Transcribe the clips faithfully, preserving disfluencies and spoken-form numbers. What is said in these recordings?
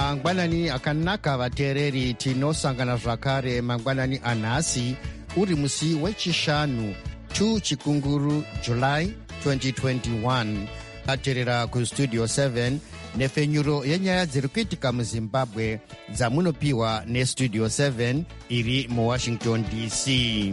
mangwanani akanaka vateereri, tinosangana zvakare mangwanani anhasi uri musi wechishanu two chikunguru July twenty twenty-one. ateerera kustudio seven nefenyuro yenyaya dziri kuitika muzimbabwe dzamunopiwa nestudio seven iri muwashington D C.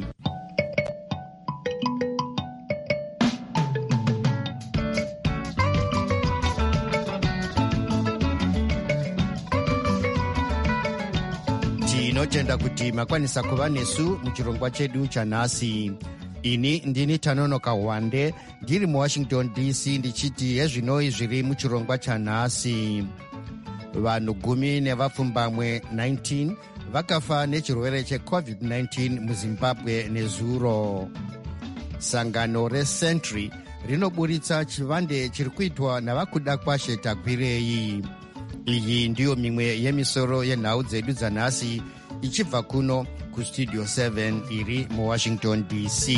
tinotenda kuti makwanisa kuva nesu muchirongwa chedu chanhasi. ini ndini Tanonoka Wande ndiri muwashington D C ndichiti yezvinoi zviri muchirongwa chanhasi. vanhu gumi nevapfumbamwe nineteen vakafa nechirwere checovid nineteen muzimbabwe nezuro. sangano reSentry rinoburitsa chivande chiri kuitwa navakuda kwashe takwirei. iyi ndiyo mimwe yemisoro yenhau dzedu dzanhasi ichibva kuno kustudio seven iri muwashington D C.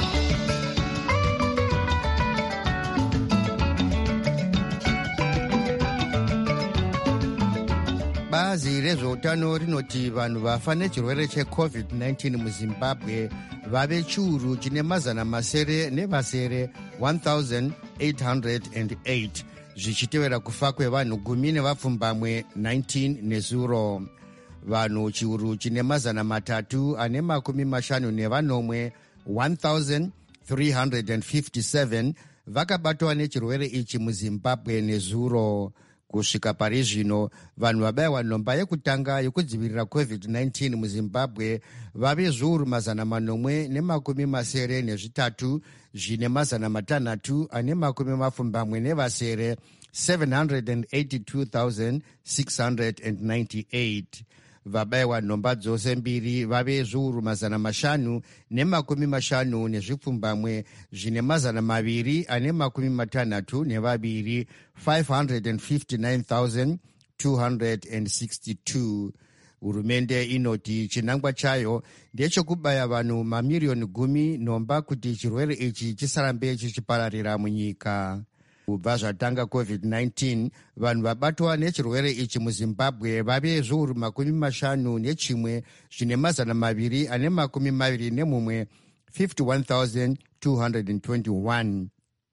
bazi rezveutano rinoti vanhu vafa nechirwere checovid nineteen muzimbabwe vave chiuru chine mazana masere nevasere one thousand eight hundred eight, zvichitevera kufa kwevanhu gumi nevapfumbamwe nineteen nezuro. vanhu chiuru chine mazana matatu ane makumi mashanu nevanomwe one thousand three hundred fifty-seven vakabatwa nechirwere ichi muzimbabwe nezuro. kusvika pari zvino vanhu vabayiwa nhomba yekutanga yekudzivirira covid nineteen muzimbabwe vave zviuru mazana manomwe nemakumi masere nezvitatu zvine mazana matanhatu ane makumi mapfumbamwe nevasere seven hundred eighty-two thousand six hundred ninety-eight. vabayiwa nhomba dzose mbiri vave zviuru mazana mashanu nemakumi mashanu nezvipfumbamwe zvine mazana maviri ane makumi matanhatu nevaviri five hundred fifty-nine thousand two hundred sixty-two. hurumende inoti chinangwa chayo ndechekubaya vanhu mamiriyoni gumi nhomba kuti chirwere ichi chisarambe chichipararira munyika. kubva zvatanga covid nineteen vanhu vabatwa nechirwere ichi muzimbabwe vave zviuru makumi mashanu nechimwe zvine mazana maviri ane makumi maviri nemumwe fifty-one thousand two hundred twenty-one.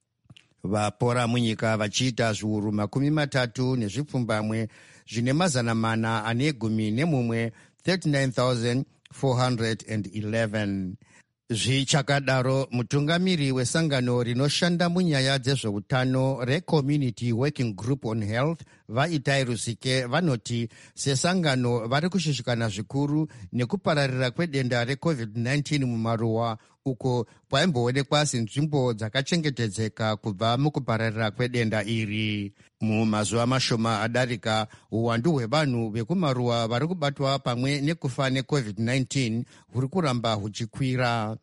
vapora munyika vachiita zviuru makumi matatu nezvipfumbamwe zvine mazana mana ane gumi nemumwe thirty-nine thousand four hundred eleven. zvichakadaro mutungamiri wesangano rinoshanda munyaya dzezveutano recommunity working group on health vaitai rusike vanoti sesangano vari kushushikana zvikuru nekupararira kwedenda recovid nineteen mumaruwa uko kwaimboonekwa senzvimbo dzakachengetedzeka kubva mukupararira kwedenda iri. mumazuva mashoma adarika uwandu hwevanhu vekumaruwa vari kubatwa pamwe nekufa necovid nineteen huri kuramba huchikwira.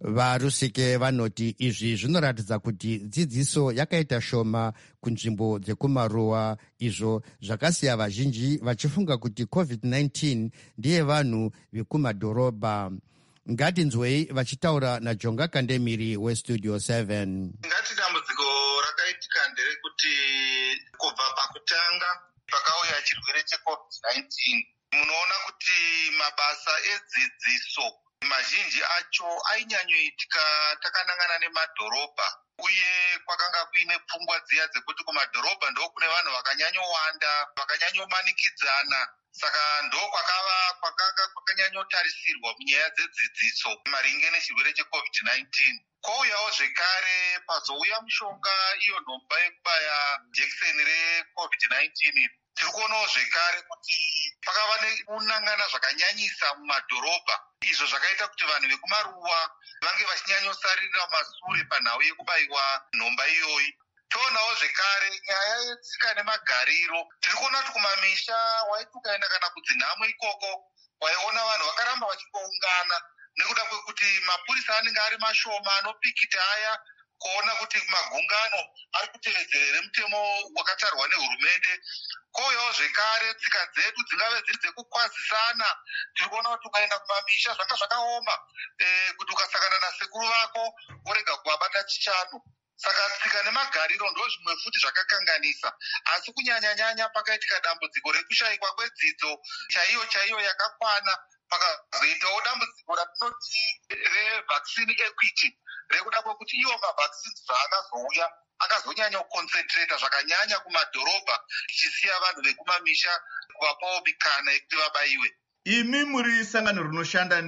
varusike vanoti izvi zvinoratidza kuti dzidziso yakaita shoma kunzvimbo dzekumaruwa, izvo zvakasiya vazhinji vachifunga kuti covid nineteen ndiye vanhu vekumadhorobha. ngatinzwei vachitaura naJonga Kandemiri westudio seven. ngati dambudziko rakaitika nderekuti kubva pakutanga pakauya chirwere checovid nineteen munoona kuti mabasa edzidziso mazhinji acho ainyanyoitika takanangana nemadhorobha, uye kwakanga kuine pfungwa dziya dzekuti kumadhorobha ndo kune vanhu vakanyanyowanda vakanyanyomanikidzana. saka ndo kwakava kwakanga kwakanyanyotarisirwa munyaya dzedzidziso maringe nechirwere checovid nineteen. kwouyawo zvekare pazouya mushonga iyo nhomba yekubaya jekiseni recovid nineteen. tiri kuonawo zvekare kuti pakava nekunangana zvakanyanyisa mumadhorobha, izvo zvakaita kuti vanhu vekumaruwa vange vachinyanyosarira masure panhau yekubayiwa nhomba iyoyi. toonawo zvekare nyaya yetsika nemagariro. tiri kuona kuti kumamisha waiti ukaenda kana kudzinhamo ikoko waiona vanhu vakaramba vachingoungana nekuda kwekuti mapurisa anenge ari mashoma anopikita aya kuona kuti magungano ari kutevedzerere mutemo wakatarwa nehurumende. kwouyawo zvekare tsika dzedu dzingave dziri dzekukwazisana. tiri kuona kuti ukaenda kumamisha zvanga zvakaoma e, kuti ukasangana nasekuru vako worega kuvabata chichano. Saka tsika nemagariro ndo zvimwe futi zvakakanganisa, asi kunyanya-nyanya pakaitika dambudziko rekushayikwa kwedzidzo chaiyo chaiyo yakakwana, pakazoitawo dambudziko ratinoti revaccine equity, rekuda kwekuti iwo mavaccines zvaakazouya akazonyanya kuconcentrata zvakanyanya kumadhorobha, ichisiya vanhu vekumamisha kuvapawo mikana yekuti vabaiwe. Imi muri sangano rinoshanda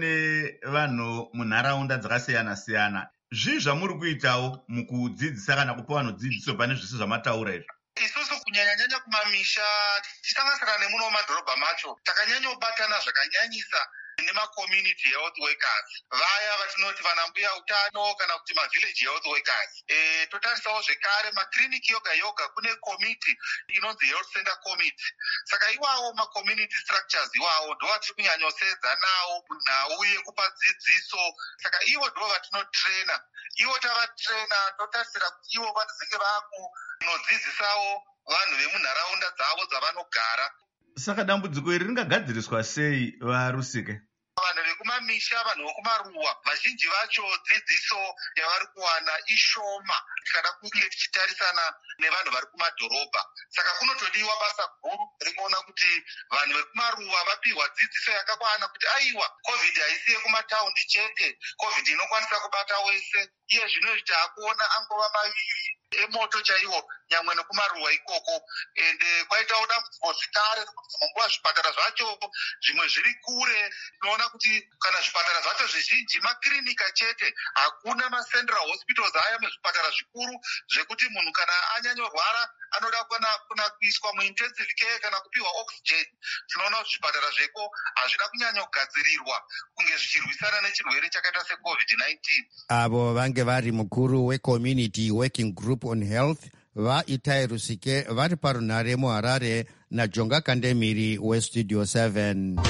nevanhu munharaunda dzakasiyana-siyana. Zvii zvamuri kuitawo mukudzidzisa kana kupa vanhu dzidziso pane zvese zvamataura izvo? Isusu kunyanya-nyanya kumamisha tichisanganisira nemuno mumadhorobha macho takanyanyobatana zvakanyanyisa nema-community health workers, vaya vatinoti vanambuya utano kana kuti ma-village health workers. E, totarisawo zvekare makliniki yoga yoga kune committee inonzi health center committee. Saka iwawo ma-community structures iwawo ndo vatiri kunyanyosedza nawo nhau yekupa dzidziso. Saka ivo ndo vatinotraina. Ivo tavatraina totarisira kuti ivo vanenge vakunodzidzisawo vanhu vemunharaunda dzavo dzavanogara. Saka dambudziko iri ringagadziriswa sei vaRusike? Vanhu vekumamisha, vanhu vekumaruwa, vazhinji vacho dzidziso yavari kuwana ishoma tikada kunge tichitarisana nevanhu vari kumadhorobha. Saka kunotodiwa basa guru rekuona kuti vanhu vekumaruwa vapiwa dzidziso yakakwana kuti aiwa, covid haisi yekumataundi chete, covid inokwanisa kubata wese. Iye zvino taakuona angova maviri emoto chaiwo nyamwe nekumaruwa ikoko. Ende kwaitawo dambudziko zvekare kuti munguva zvipatara zvacho zvimwe zviri kure. Tinoona kuti kana zvipatara zvacho zvizhinji makirinika chete, hakuna macentral hospitals aya mezvipatara zvikuru zvekuti munhu kana anyanyorwara anoda kuna kuiswa muintensive care kana kupiwa oxygen. Tinoona kuti zvipatara zveko hazvina kunyanyogadzirirwa kunge zvichirwisana nechirwere chakaita secovid nineteen. Avo vange vari mukuru we-Community Working Group on Health vaItai Rusike vari parunhare muHarare naJonga Kandemiri weStudio seven.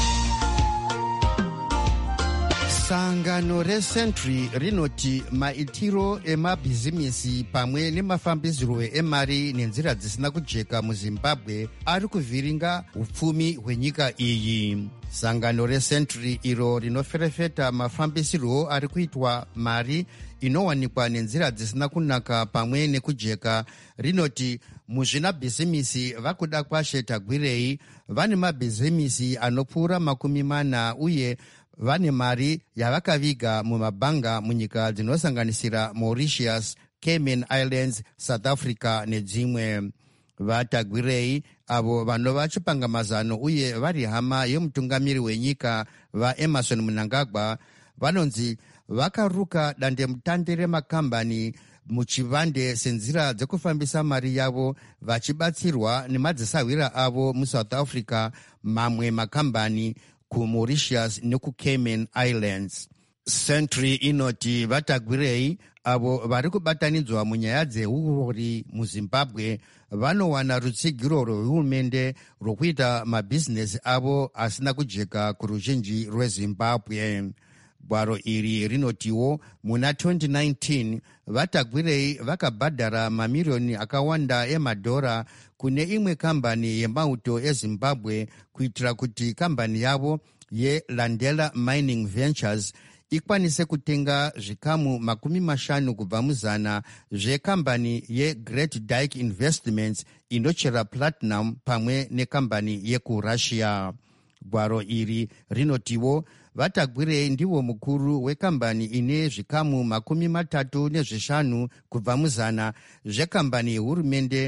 Sangano reSentry rinoti maitiro emabhizimisi pamwe nemafambisirwo emari nenzira dzisina kujeka muZimbabwe ari kuvhiringa upfumi hwenyika iyi. Sangano reSentry iro rinoferefeta mafambisirwo ari kuitwa mari inowanikwa nenzira dzisina kunaka pamwe nekujeka rinoti muzvina bhizimisi vakuda kwashe tagwirei vane mabhizimisi anopfuura makumi mana uye vane mari yavakaviga mumabhanga munyika dzinosanganisira Mauritius, Cayman Islands, South Africa nedzimwe. Vatagwirei avo vanova chipangamazano uye vari hama yemutungamiri wenyika vaEmerson Mnangagwa vanonzi vakaruka dandemutande remakambani muchivande senzira dzekufambisa mari yavo vachibatsirwa nemadzisawira avo muSouth Africa, mamwe makambani kuMauritius nekuCayman Islands. Sentry inoti vatagwirei avo vari kubatanidzwa munyaya dzeurori muZimbabwe vanowana rutsigiro rwehurumende rwokuita mabhizinesi avo asina kujeka kuruzhinji rweZimbabwe. Gwaro iri rinotiwo muna twenty nineteen vatagwirei vakabhadhara mamiriyoni akawanda emadhora kune imwe kambani yemauto eZimbabwe kuitira kuti kambani yavo yeLandela Mining Ventures ikwanise kutenga zvikamu makumi mashanu kubva muzana zvekambani yeGreat Dyke Investments inochera platinum pamwe nekambani yekuRussia. Gwaro iri rinotiwo vatagwirei ndivo mukuru wekambani ine zvikamu makumi matatu nezvishanu kubva muzana zvekambani yehurumende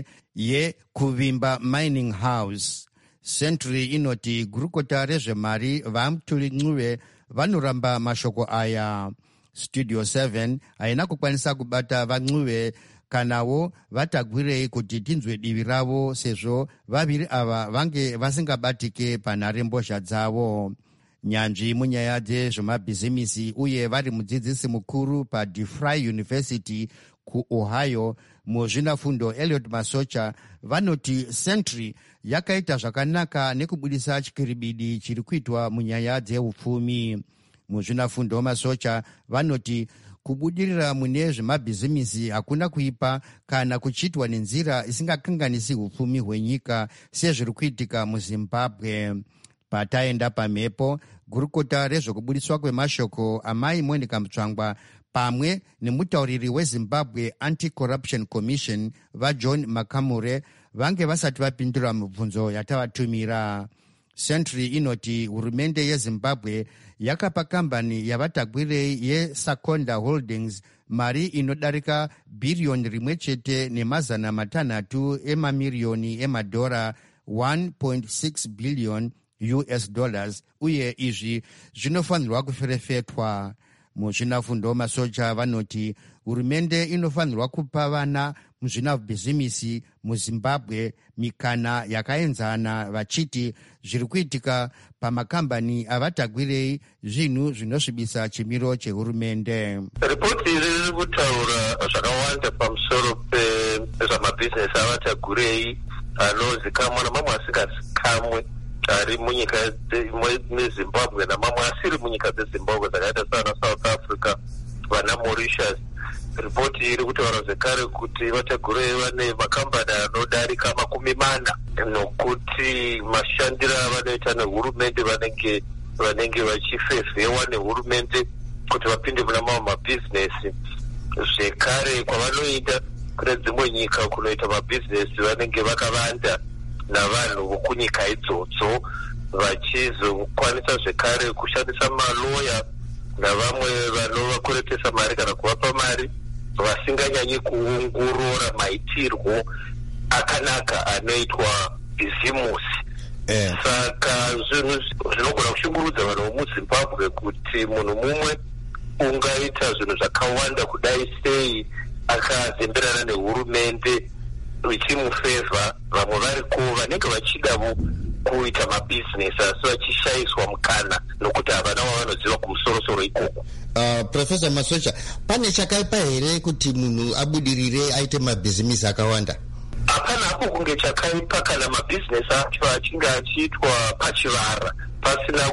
yeKuvimba Mining House. Sentry inoti gurukota rezvemari vaMtuli Ncube vanoramba mashoko aya. Studio seven haina kukwanisa kubata vaNcube kanawo vatagwirei kuti tinzwe divi ravo sezvo vaviri ava vange vasingabatike panharembozha dzavo. Nyanzvi munyaya dzezvemabhizimisi uye vari mudzidzisi mukuru paDeFry University kuOhio muzvinafundo Elliot Masocha vanoti Sentry yakaita zvakanaka nekubudisa chikiribidi chiri kuitwa munyaya dzeupfumi. Muzvinafundo Masocha vanoti kubudirira mune zvemabhizimisi hakuna kuipa kana kuchitwa nenzira isingakanganisi upfumi hwenyika sezviri kuitika muZimbabwe. Pataenda pamhepo, gurukota rezvokubudiswa kwemashoko amai Monica Mutsvangwa pamwe nemutauriri weZimbabwe Anti-Corruption Commission vaJohn Makamure vange vasati vapindura mibvunzo yatavatumira. Sentry inoti hurumende yeZimbabwe yakapa kambani yavatagwirei yeSakonda Holdings mari inodarika bhiriyoni rimwe chete nemazana matanhatu emamiriyoni emadhora one point six billion U S dollars, uye izvi zvinofanirwa kuferefetwa. Muzvinafundo masocha vanoti hurumende inofanirwa kupa vana muzvinabhizimisi muZimbabwe mikana yakaenzana, vachiti zviri kuitika pamakambani avatagwirei zvinhu zvinosvibisa chimiro chehurumende. Ripoti iri riri kutaura zvakawanda pamusoro pezvamabhizinesi avatagwirei anozikamwa namamwe asingazikamwe ari munyika meZimbabwe namamwe asiri munyika dzeZimbabwe dzakaita sana South Africa, vana Mauritius. Ripoti iri kutaura zvekare kuti vatagurei vane makambani anodarika makumi mana, nokuti mashandiro avanoita nehurumende vanenge vanenge vachifevhewa nehurumende kuti vapinde muna mamwe mabhizinesi. Zvekare kwavanoita kune dzimwe nyika kunoita mabhizinesi vanenge vakavanda navanhu vokunyika idzodzo, vachizokwanisa zvekare kushandisa maloya navamwe vanovakweretesa mari kana kuvapa mari vasinganyanyi kuongorora maitirwo akanaka anoitwa bhizimusi. Eh. Saka zvinhu zvinogona kushungurudza vanhu vomuZimbabwe kuti munhu mumwe ungaita zvinhu zvakawanda kudai sei akazemberana nehurumende ichimufevha, vamwe variko vanenge vachida kuita mabhizinesi asi vachishayiswa mukana nokuti havana wavanoziva kumusorosoro ikoko. Uh, Professor Masocha, pane chakaipa here kuti munhu abudirire aite mabhizimisi akawanda? Hapana hapo kunge chakaipa kana mabhizinesi acho achinge achiitwa pachivara pasina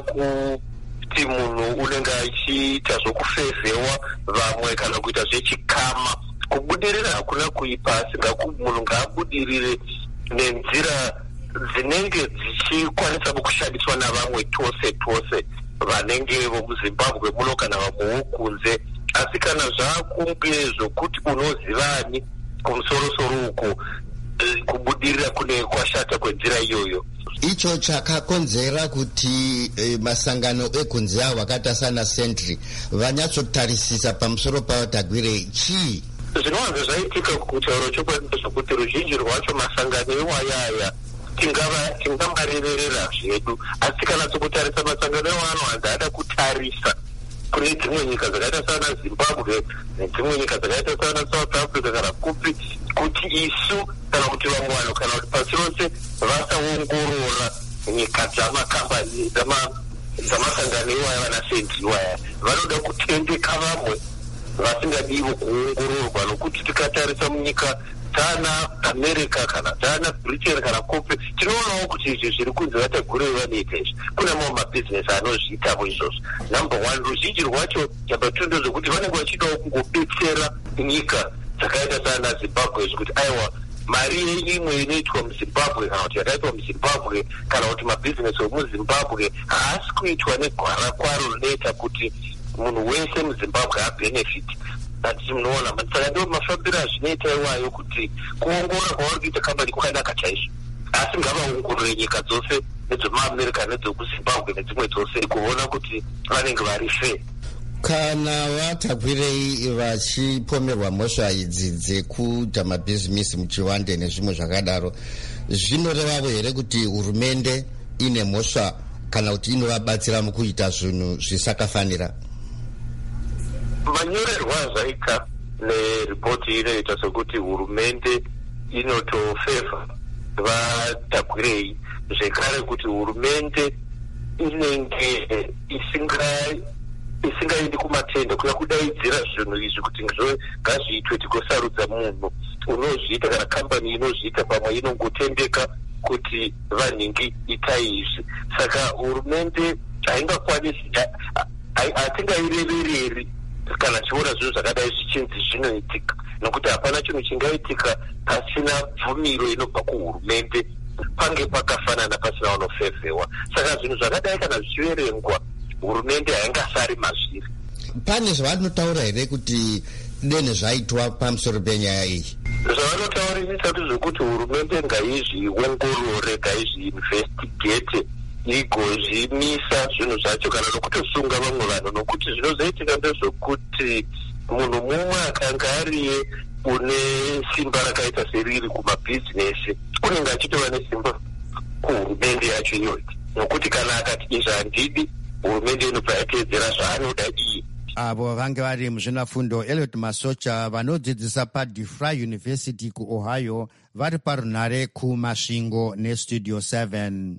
kuti munhu unenge achiita zvokufevhewa vamwe kana kuita zvechikama. Kubudirira hakuna kuipa, asi munhu ngaabudirire nenzira dzinenge dzichikwanisa kushandiswa navamwe tose tose vanenge vomuZimbabwe muno kana vamwewo kunze. Asi kana zvaakunge zvokuti unozivani kumusorosoro uko, kubudirira kune kwashata kwenzira iyoyo. Icho chakakonzera kuti eh, masangano ekunze avo akaita sana Sentry vanyatsotarisisa pamusoro pavatagwirei chii? Zvinowanza zvaitika kutauro chokwadi zvokuti ruzhinji rwacho masangano iwayaya tingava tingamarerera zvedu, asi kana tokutarisa masangano iwanowanza ada kutarisa kune dzimwe nyika dzakaita sana Zimbabwe nedzimwe nyika dzakaita sana South Africa kana kupi, kuti isu kana kuti vamwe vanhu kana kuti pasi rose vasaongorora nyika dzamakambani dzamasangano iwaya vana Sentry iwaya vanoda kutendeka vamwe vasingadiwo kuongororwa, nokuti tikatarisa munyika dzana America kana dzana Britain kana kupi, tinoonawo kuti izvi zviri kunze vatagurei vanoita izvi. Kuna mamwe mabhizinesi anozviitavo izvozvo. Number one, ruzhinji rwacho number two ndezvokuti vanenge vachidawo kungobetsera nyika dzakaita sana Zimbabwe zvekuti aiwa mari imwe inoitwa muZimbabwe kana kuti yakaitwa muZimbabwe kana kuti mabhizinesi emuZimbabwe haasi kuitwa negwara kwaro rinoita kuti munhu wese muZimbabwe abenefit. Asi munoona saka ndo mafambiro azvinoita iwayo kuti kuongorora kwavari kuita kambani kwakanaka chaizvo, asi ngavaongorore nyika dzose nedzomuAmerica nedzokuZimbabwe nedzimwe dzose kuona kuti vanenge vari fair. Kana vatagwirei vachipomerwa mhosva idzi dzekuita mabhizimisi muchiwande nezvimwe zvakadaro, zvinorevawo here kuti hurumende ine mhosva kana kuti inovabatsira mukuita zvinhu zvisakafanira? Manyorerwa azvaita neripoti inoita sokuti hurumende inotofevha vatagwirei, zvekare kuti hurumende inenge isingai isingaendi kumatenda kuya kudaidzira zvinhu izvi kuti ngazviitwe tikosarudza munhu unozviita kana kambani inozviita, pamwe inongotendeka kuti vanhingi itai izvi. Saka hurumende haingakwanisi, hatingairevereri kana chiona zvinhu zvakadai zvichinzi zvinoitika, nokuti hapana chinhu chingaitika pasina bvumiro inobva kuhurumende, pange pakafanana pasina vanofevhewa. Saka zvinhu zvakadai kana zvichiverengwa, hurumende haingasari mazviri. pane zvavanotaura here kuti dene zvaitwa pamusoro penyaya iyi? Zvavanotaurisa ndezvekuti hurumende ngaizviongorore, ngaizviinvestigate, igozvimisa zvinhu zvacho kana nokutosunga vamwe vanhu, nokuti zvinozoitika ndezvokuti munhu mumwe akanga ariye une simba rakaita seriri kumabhizinesi unenge achitova nesimba kuhurumende yacho iyoyi, nokuti kana akati izvi handidi, hurumende inobva yateedzera zvaanoda iye. Avo vange vari muzvinafundo Elliot Masocha vanodzidzisa paDeFry University kuOhio, vari parunhare kuMasvingo neStudio seven.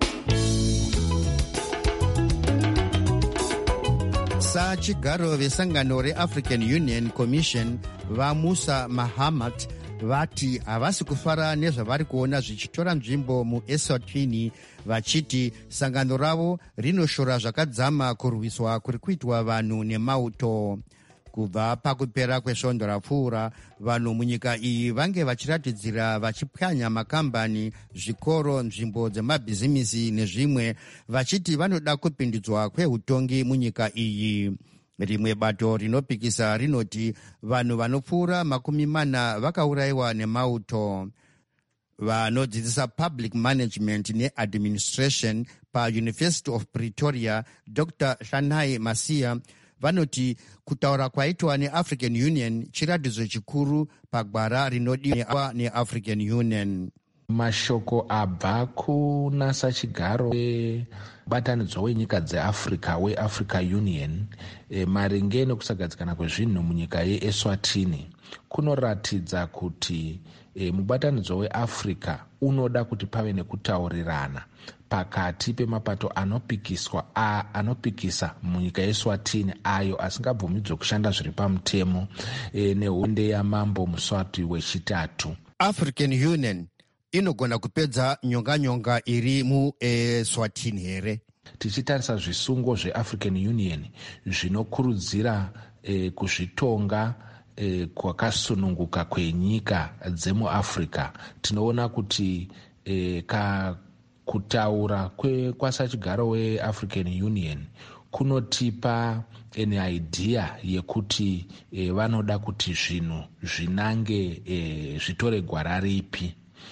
Sachigaro vesangano reAfrican Union Commission vaMusa Mahamat vati havasi kufara nezvavari kuona zvichitora nzvimbo muEswatini, vachiti sangano ravo rinoshora zvakadzama kurwiswa kuri kuitwa vanhu nemauto. Kubva pakupera kwesvondo rapfuura, vanhu munyika iyi vange vachiratidzira vachipwanya makambani, zvikoro, nzvimbo dzemabhizimisi nezvimwe, vachiti vanoda kupindudzwa kweutongi munyika iyi. Rimwe bato rinopikisa rinoti vanhu vanopfuura makumi mana vakaurayiwa nemauto. Vanodzidzisa public management neadministration paUniversity of Pretoria, Doctor Hlanai Masia, vanoti kutaura kwaitwa neAfrican Union chiratidzo chikuru pagwara rinodiwa neAfrican Union. Mashoko abva kuna Sachigaro webatanidzwa wenyika dzeAfrica weAfrica Union e, maringe nekusagadzikana kwezvinhu munyika yeEswatini kunoratidza kuti e, mubatanidzwa weAfrica unoda kuti pave nekutaurirana pakati pemapato anopikiswa a, anopikisa munyika yeEswatini ayo asingabvumidzwe kushanda zviri pamutemo e, nehunde yamambo Muswati wechitatu. African Union inogona kupedza nyonga-nyonga iri muEswatini here? Tichitarisa zvisungo zveAfrican Union zvinokurudzira eh, kuzvitonga eh, kwakasununguka kwenyika dzemuAfrica, tinoona kuti eh, ka kutaura kwe kwaSachigaro weAfrican Union kunotipa ene idea yekuti eh, vanoda kuti zvinhu zvinange eh, zvitore gwara ripi.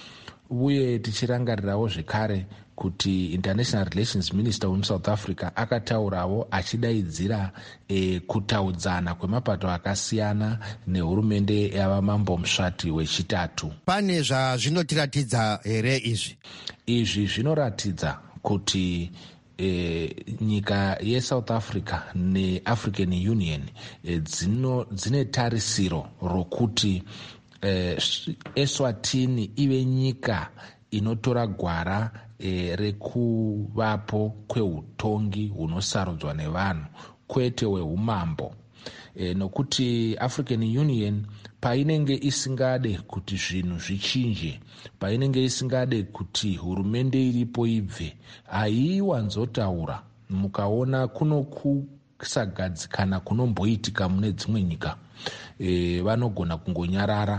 Uye tichirangarirawo zvekare kuti International Relations Minister wemuSouth Africa akataurawo achidaidzira e, kutaudzana kwemapato akasiyana nehurumende yavamambo Muswati wechitatu. Pane zvazvinotiratidza here izvi? Izvi zvinoratidza kuti E, nyika yeSouth Africa neAfrican Union e, dzino, dzine tarisiro rokuti e, Eswatini ive nyika inotora gwara e, rekuvapo kweutongi hunosarudzwa nevanhu kwete wehumambo. E, nokuti African Union painenge isingade kuti zvinhu zvichinje, painenge isingade kuti hurumende iripo ibve, haiwanzotaura. Mukaona kuno kusagadzikana kunomboitika mune dzimwe nyika, e, vanogona kungonyarara,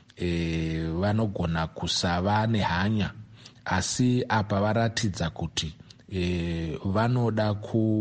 e, vanogona kusava nehanya, asi apa varatidza kuti e, vanoda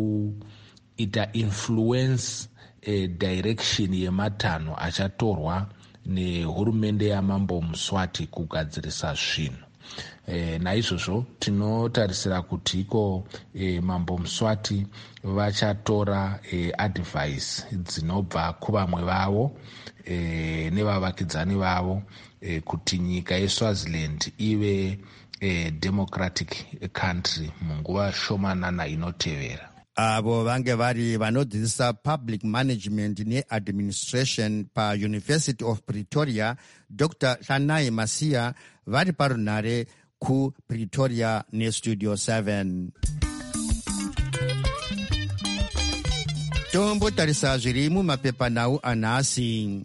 kuita influence e, direction yematanho achatorwa nehurumende yamambo Muswati kugadzirisa zvinhu. E, naizvozvo tinotarisira kuti iko e, mambo Muswati vachatora e, advice dzinobva kuvamwe vavo e, nevavakidzani vavo e, kuti nyika yeSwaziland ive e, democratic country munguva shomanana inotevera. Avo vange vari vanodzidzisa public management neadministration paUniversity of Pretoria, Doctor Hlanai Masia, vari parunhare kuPretoria neStudio seven. Tombotarisa zviri mumapepanhau anhasi.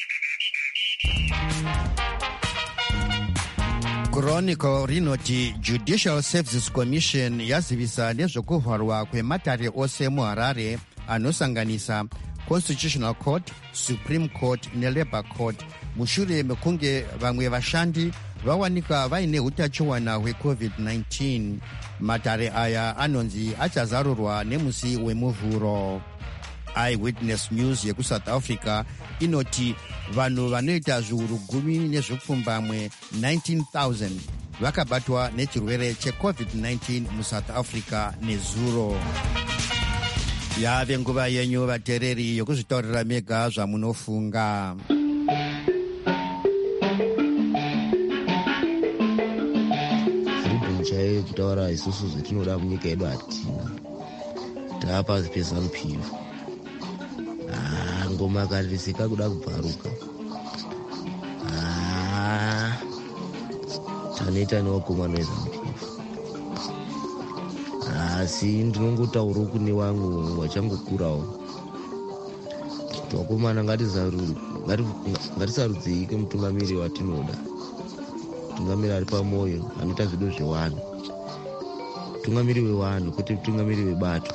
Chronicle rinoti Judicial Services Commission yazivisa nezvekuvharwa kwematare ose muHarare anosanganisa Constitutional Court, Supreme Court neLabour Court mushure mekunge vamwe vashandi vawanika vaine hutachiona hwecovid nineteen. Matare aya anonzi achazarurwa nemusi wemuvhuro. Eyewitness News yekusouth Africa inoti vanhu vanoita zviuru gumi nezvipfumbamwe nineteen thousand vakabatwa nechirwere checovid nineteen musouth Africa nezuro. Yave nguva yenyu vateereri yokuzvitaurira mega zvamunofunga. Freedom chaiyo kutaura isusu zvetinoda munyika yedu hatina. Taapa ZANU P F. Ah, ngoma karisika kuda kubvaruka. Ah, taneta newakomana weZANU P F. Asi ndinongotaura kune vamwe vachangokurawo. Vakomana ngatisarudzike mutungamiri watinoda. Mutungamiri ari pamoyo anoita zvido zvevanhu. Mutungamiri wevanhu kwete mutungamiri webato.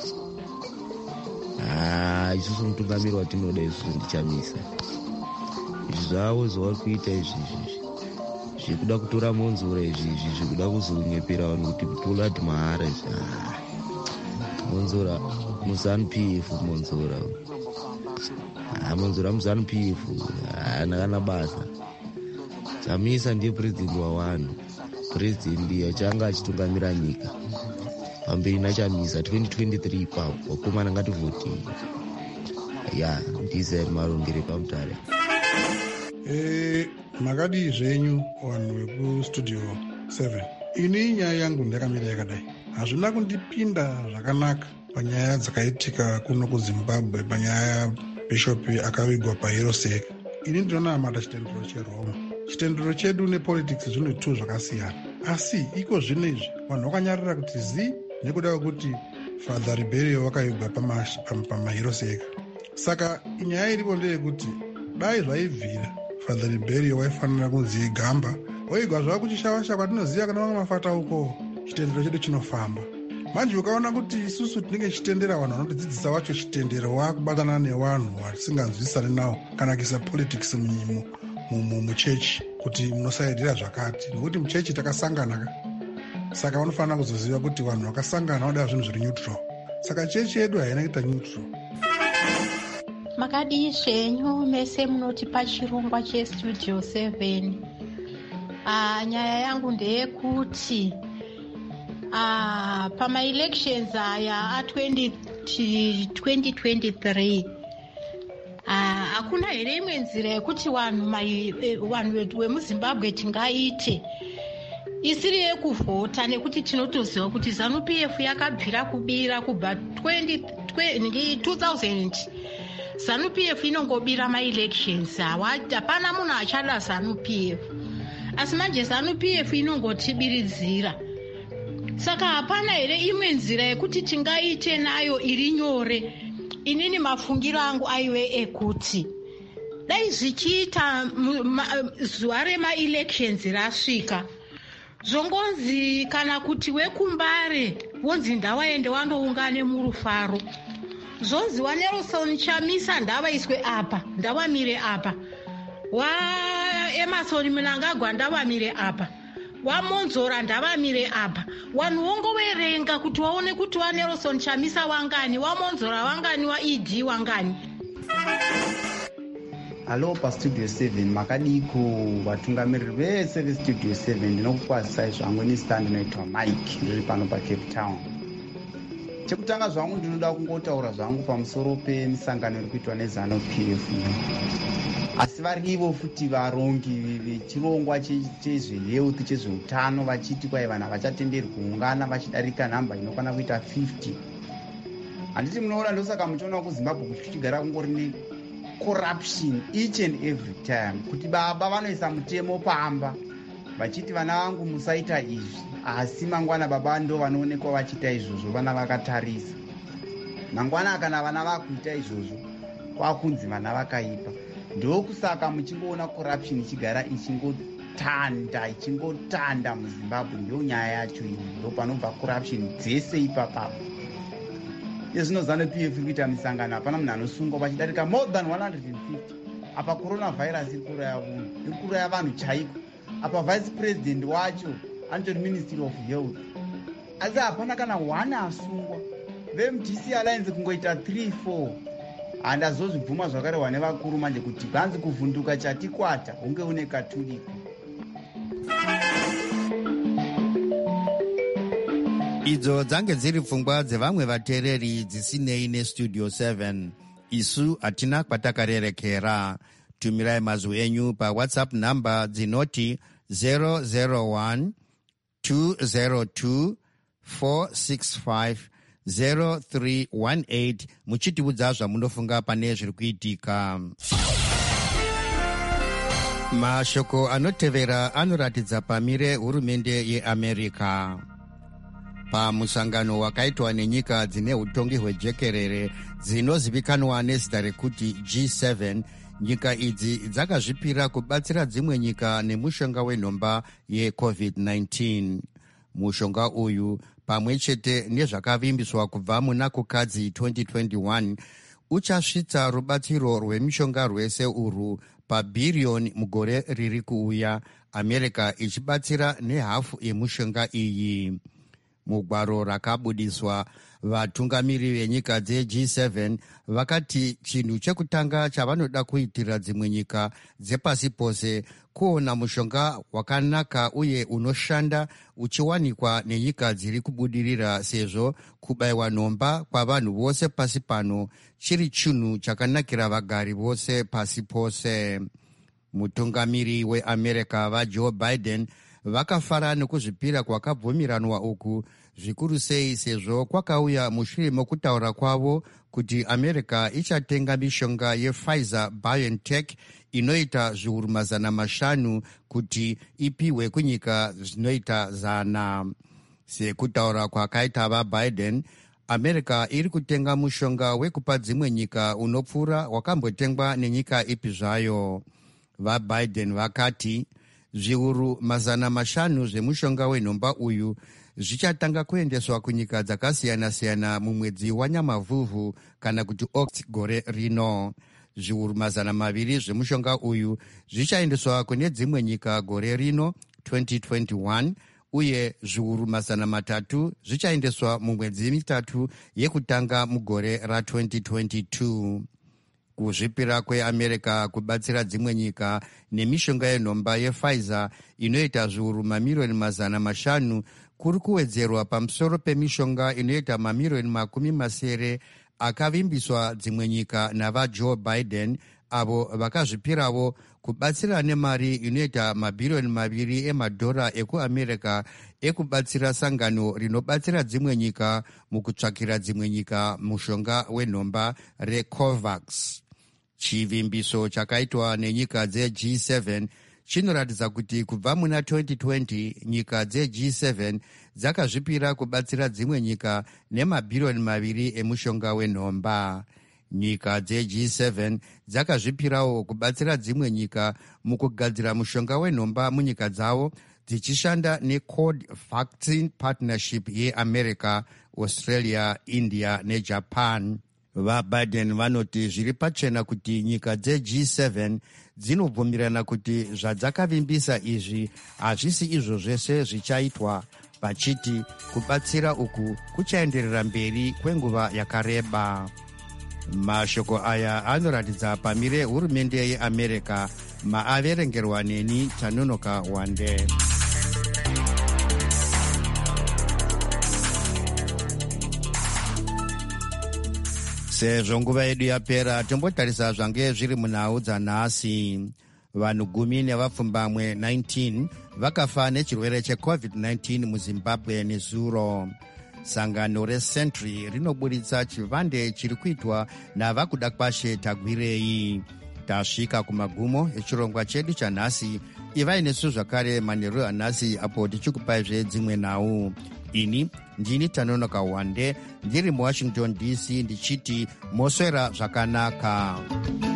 Ah, isusu mutungamiri watinoda isusu ndichamisa. Izvi zvavo zvavari kuita izvi zvekuda kutora monzora izvi zvekuda kuzonyepera vanhu kuti polati mahara izvi. Monzora muZANU P F monzora. Ah, monzora muZANU P F haana kana basa. Chamisa ndiye president wavanhu. President achanga achitungamira nyika. Pamberi nachamisa twenty twenty-three ipapo vakomana ngativhotei. Ya ndize marongere pamutare. Eh, makadi zvenyu vanhu vekustudio seven. Ini nyaya yangu ndakamira yakadai. Hazvina kundipinda zvakanaka panyaya dzakaitika kuno kuZimbabwe panyaya bishop akavigwa paHirosheka. Ini ndinonamata chitendero cheRoma. Chitendero chedu nepolitics zvine two zvakasiyana. Asi iko zvinezvi vanhu vakanyarira kuti zi nekuda kwekuti Father Ribeiro wakavigwa paHirosheka. Saka nyaya iripo ndeyekuti dai zvaibvira Father Ribeiro waifanira kunzi gamba oigwa zvava kuchishava-shava kwatinoziva kana vamwe mafata uko chitendero chedu chinofamba. Manje ukaona kuti isusu tinenge chitendera vanhu vanotidzidzisa vacho chitendero wakubatana nevanhu vasinganzwisani nawo kana kuisa politics muchechi kuti munosaidira zvakati nekuti muchechi takasangana. Saka vanofanira kuzoziva kuti vanhu vakasangana vanoda zvinhu zviri neutral. Saka chechi yedu haina kuita neutral. Makadi zvenyu mese munoti pachirongwa chestudio seven. Ah, nyaya yangu ndeyekuti ah, pama-elections aya a twenty twenty-three ah, hakuna here imwe nzira yekuti vanhu vemuZimbabwe tingaite isiri yekuvhota nekuti tinotoziva kuti ZANU P F yakabvira kubira kubva two thousand. ZANU P F inongobira ma-elections hapana munhu achada ZANU P F. Asi manje ZANU P F inongotibiridzira. Saka hapana here imwe nzira yekuti tingaite nayo iri nyore. Inini mafungiro angu aive ekuti dai zvichiita zuva rema-elections rasvika zvongonzi kana kuti wekumbare wonzi ndawaende wandoungane murufaro. Zonzi waNelson Chamisa ndavaiswe apa ndavamire apa. Wa Emerson Mnangagwa ndavamire apa. Wamonzora ndavamire apa. Vanhu vongoverenga kuti waone kuti waNelson Chamisa wangani, wamonzora wangani, waE D wangani. Hello paStudio seven makadiko vatungamiriri vese veStudio seven ndinokukwazisai zvangu stand noitwa Mike ndiri pano paCape Town. Chekutanga zvangu ndinoda kungotaura zvangu pamusoro pemisangano iri kuitwa neZANU P F. Asi varivo futi varongi vechirongwa chezvehealth chezveutano vachiti kwai vanhu havachatenderwi kuungana vachidarika nhamba inokwana kuita fifty. Handiti munoona ndosaka muchiona kuZimbabwe kuti kuchigara kungori ne corruption each and every time. Kuti baba vanoisa mutemo pamba vachiti vana vangu musaita izvi, asi mangwana baba ndo vanoonekwa vachiita izvozvo vana vakatarisa. Mangwana kana vana vakuita izvozvo kwakunzi vana vakaipa. Ndokusaka muchingoona corruption ichigara ichingotanda ichingotanda muZimbabwe. Ndiyo nyaya yacho iyi, ndo panobva corruption dzese ipapapo. Izvino ZANU P F kuita misangano hapana munhu anosungwa vachidarika more than one hundred fifty. Apa coronavirus iri kuraya vanhu, iri kuraya vanhu chaiko. Apa vice president wacho anotori ministry of health, asi hapana kana one asungwa. VeMDC Alliance kungoita three four. handazozvibvuma zvakarehwa nevakuru manje kuti kanzi kuvhunduka chatikwata hunge une katuliko. Idzo dzange dziri pfungwa dzevamwe vateereri dzisinei nestudio seven. Isu hatina kwatakarerekera. Tumirai mazwi enyu pawhatsapp namba dzinoti zero zero one two zero two four six five zero three one eight muchitiudza zvamunofunga pane zviri kuitika. Mashoko anotevera anoratidza pamire hurumende yeAmerica. Pamusangano wakaitwa nenyika dzine utongi hwejekerere dzinozivikanwa nezita rekuti G seven, nyika idzi dzakazvipira kubatsira dzimwe nyika nemushonga wenhomba yecovid nineteen. Mushonga uyu pamwe chete nezvakavimbiswa kubva muna kukadzi twenty twenty-one uchasvitsa rubatsiro rwemishonga rwese urwu pabhiriyoni mugore riri kuuya, America ichibatsira nehafu yemushonga iyi. Mugwaro rakabudiswa, vatungamiri venyika dze-G seven vakati chinhu chekutanga chavanoda kuitira dzimwe nyika dzepasi pose kuona mushonga wakanaka uye unoshanda uchiwanikwa nenyika dziri kubudirira, sezvo kubayiwa nhomba kwavanhu vose pasi pano chiri chinhu chakanakira vagari vose pasi pose. Mutungamiri weAmerica vaJoe Biden vakafara nekuzvipira kwakabvumiranwa uku, zvikuru sei sezvo kwakauya mushure mokutaura kwavo kuti America ichatenga mishonga yePfizer BioNTech inoita zviuru mazana mashanu kuti ipiwe kunyika zvinoita zana. Sekutaura kwakaita vaBiden, America iri kutenga mushonga wekupa dzimwe nyika unopfuura wakambotengwa nenyika ipi zvayo. VaBiden vakati zviuru mazana mashanu zvemushonga wenhomba uyu zvichatanga kuendeswa kunyika dzakasiyana-siyana mumwedzi waNyamavhuvhu kana kuti Oct gore rino. Zviuru mazana maviri zvemushonga uyu zvichaendeswa kune dzimwe nyika gore rino twenty twenty-one uye zviuru mazana matatu zvichaendeswa mumwedzi mitatu yekutanga mugore ra twenty twenty-two. Kuzvipira kweAmerica kubatsira dzimwe nyika nemishonga yenhomba yePfizer inoita zviuru mamiriyoni mazana mashanu kuri kuwedzerwa pamusoro pemishonga inoita mamiriyoni makumi masere akavimbiswa dzimwe nyika navaJoe Biden, avo vakazvipiravo kubatsira nemari inoita mabhiriyoni maviri emadhora ekuAmerica ekubatsira sangano rinobatsira dzimwe nyika mukutsvakira dzimwe nyika mushonga wenhomba reCOVAX. Chivimbiso chakaitwa nenyika dze-G seven chinoratidza kuti kubva muna twenty twenty nyika dze-G seven dzakazvipira kubatsira dzimwe nyika nemabhiriyoni maviri emushonga wenhomba. Nyika dze-G seven dzakazvipirawo kubatsira dzimwe nyika mukugadzira mushonga wenhomba munyika dzavo dzichishanda neCold Vaccine Partnership yeAmerica, Australia, India neJapan. VaBiden vanoti zviri pachena kuti nyika dze-G seven dzinobvumirana kuti zvadzakavimbisa izvi hazvisi izvo zvese zvichaitwa, vachiti kubatsira uku kuchaenderera mberi kwenguva yakareba. Mashoko aya anoratidza pamire hurumende yeAmerica. Maaverengerwa neni Tanonoka Wande. Sezvo nguva yedu yapera, tombotarisa zvange zviri munhau dzanhasi. Vanhu gumi nevapfumbamwe nineteen vakafa nechirwere checovid nineteen muZimbabwe nezuro. Sangano reSentry rinoburitsa chivande chiri kuitwa navakuda kwashe tagwirei. Tasvika kumagumo echirongwa chedu chanhasi. Ivai nesu zvakare manheru anhasi apo tichikupaizve dzimwe nhau. Ini ndini Tanonoka Wande ndiri muWashington D C ndichiti moswera zvakanaka.